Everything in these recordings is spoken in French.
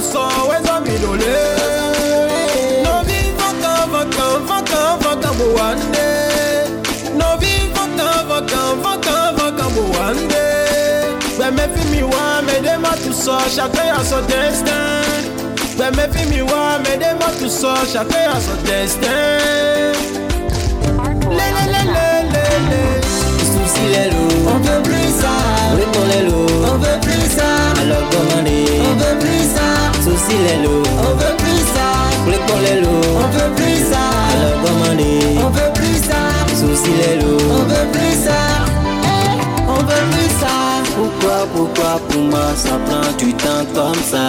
só eza midole. Novi vaka boande. Novi vaka boande. Ben me fi mi wa me de ma tout ça, chacun a son destin. Ben me fi mi wa me de ma tout ça, chacun a son destin. Souci les loups, on veut plus ça. Oui pour les loups, on veut plus ça. Alors commandez, on veut plus ça. Souci les loups, on veut plus ça. Oui pour les loups, on veut plus ça. Alors commandez, on veut plus ça. Souci les loups, on veut plus ça. On veut plus ça. Pourquoi pour moi ça prend du temps comme ça?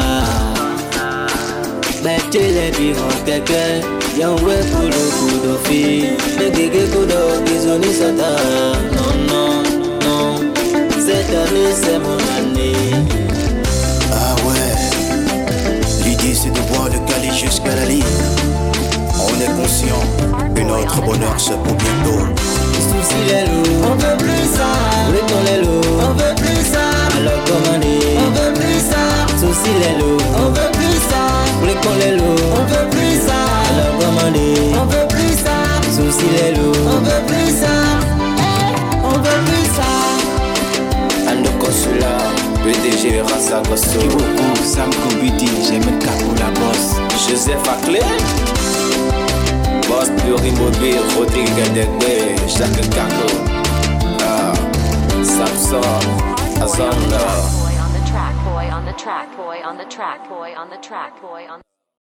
Mais tu les vivants quelqu'un. Y'a un ouais pour le coup de fille. Le guégué coup de bisoni sata. Non. Cette année c'est mon année. Ah ouais. L'idée c'est de boire le cali jusqu'à la ligne. On est conscient que notre bonheur se pour bientôt. Souci les loups, on veut plus ça. Oui pour les loups, on veut plus ça. Alors commandez, on veut plus ça. Souci les loups, on veut plus ça. Oui pour les loups, on veut plus ça. Alors commandez, on veut plus ça. Souci les loups, on veut plus ça. On veut plus ça. Ando Consulat, PDG Rassa Gosso. Kiboko, Sam Kobidi, j'aime le capot la bosse. Joseph Aclé, Boss Puri Mobile, Rodrigue Degbe, Jacques Kako, Samson, Azonga. Boy on the track, boy on the track, boy on the track, boy on the track, boy on